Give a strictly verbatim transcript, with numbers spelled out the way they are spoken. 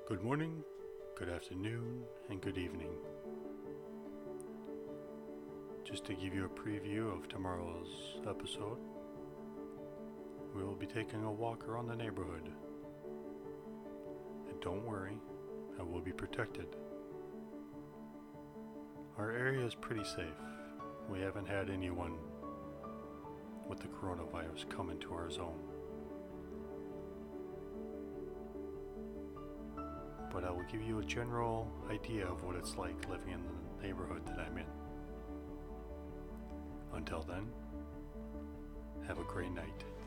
Good morning, good afternoon, and good evening. Just to give you a preview of tomorrow's episode, we will be taking a walk around the neighborhood. And don't worry, I will be protected. Our area is pretty safe. We haven't had anyone with the coronavirus come into our zone. But I will give you a general idea of what it's like living in the neighborhood that I'm in. Until then, have a great night.